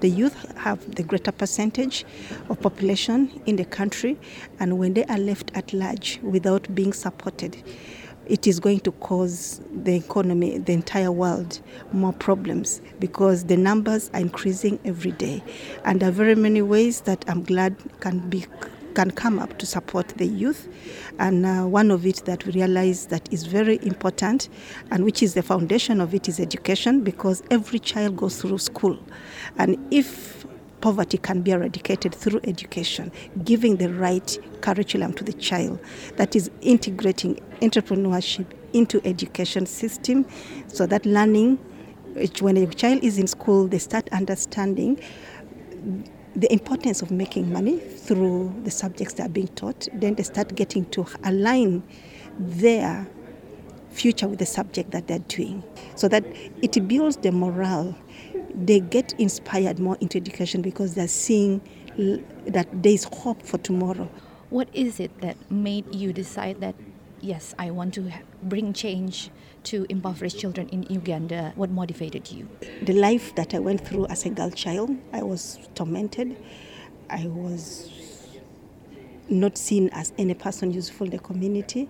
the youth have the greater percentage of population in the country, and when they are left at large without being supported, it is going to cause the economy, the entire world, more problems because the numbers are increasing every day. And there are very many ways that I'm glad can come up to support the youth. And one of it that we realize that is very important and which is the foundation of it is education, because every child goes through school. And if poverty can be eradicated through education, giving the right curriculum to the child, that is integrating entrepreneurship into education system so that learning, when a child is in school, they start understanding the importance of making money through the subjects that are being taught. Then they start getting to align their future with the subject that they're doing so that it builds the morale. They get inspired more into education because they're seeing that there's hope for tomorrow. What is it that made you decide that, yes, I want to bring change to impoverished children in Uganda? What motivated you? The life that I went through as a girl child, I was tormented. I was not seen as any person useful in the community.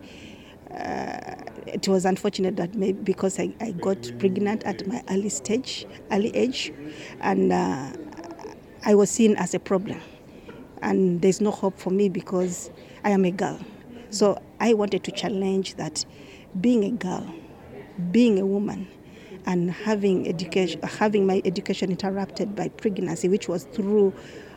It was unfortunate that maybe because I got pregnant at my early age, and I was seen as a problem. And there's no hope for me because I am a girl. So I wanted to challenge that being a girl, being a woman, and having my education interrupted by pregnancy, which was through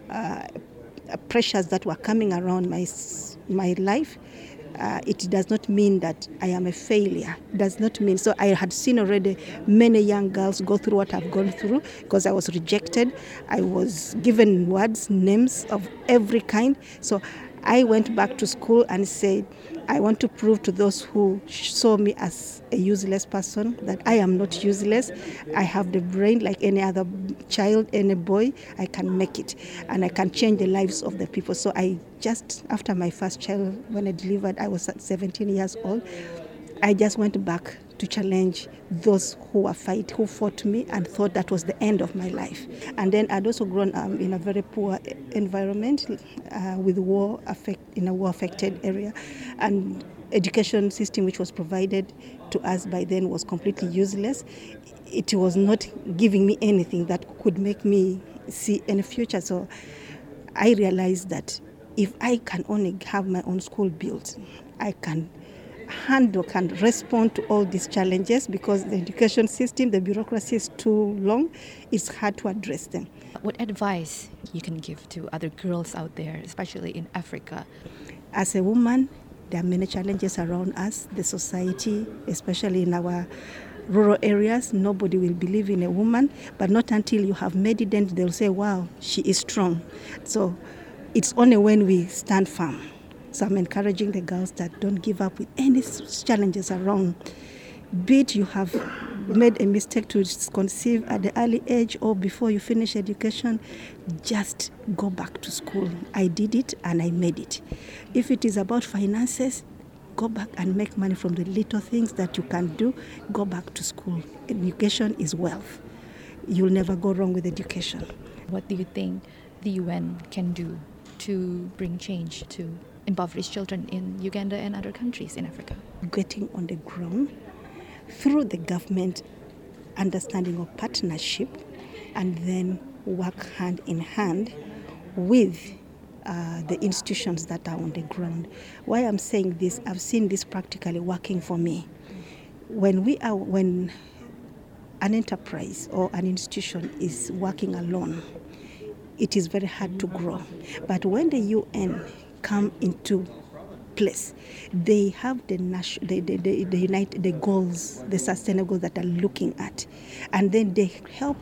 pressures that were coming around my life. It does not mean that I am a failure. It does not mean. So I had seen already many young girls go through what I've gone through because I was rejected. I was given words, names of every kind. So I went back to school and said, I want to prove to those who saw me as a useless person that I am not useless. I have the brain like any other child, any boy. I can make it and I can change the lives of the people. So I just, after my first child, when I delivered, I was 17 years old. I just went back to challenge those who fought me and thought that was the end of my life. And then I'd also grown in a very poor environment with in a war-affected area. And education system which was provided to us by then was completely useless. It was not giving me anything that could make me see any future. So I realized that if I can only have my own school built, I can respond to all these challenges because the education system, the bureaucracy is too long. It's hard to address them. What advice you can give to other girls out there, especially in Africa? As a woman, there are many challenges around us, the society, especially in our rural areas. Nobody will believe in a woman, but not until you have made it, then they'll say, wow, she is strong. So it's only when we stand firm. So I'm encouraging the girls that don't give up with any challenges around. Be it you have made a mistake to conceive at the early age or before you finish education, just go back to school. I did it and I made it. If it is about finances, go back and make money from the little things that you can do. Go back to school. Education is wealth. You'll never go wrong with education. What do you think the UN can do to bring change to impoverished children in Uganda and other countries in Africa? Getting on the ground through the government understanding of partnership and then work hand in hand with the institutions that are on the ground. Why I'm saying this, I've seen this practically working for me. When an enterprise or an institution is working alone, it is very hard to grow. But when the UN come into place, they have the goals, the sustainable that are looking at, and then they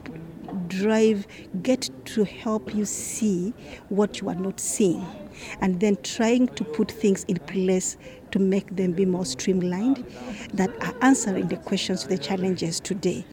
get to help you see what you are not seeing, and then trying to put things in place to make them be more streamlined, that are answering the questions, the challenges today.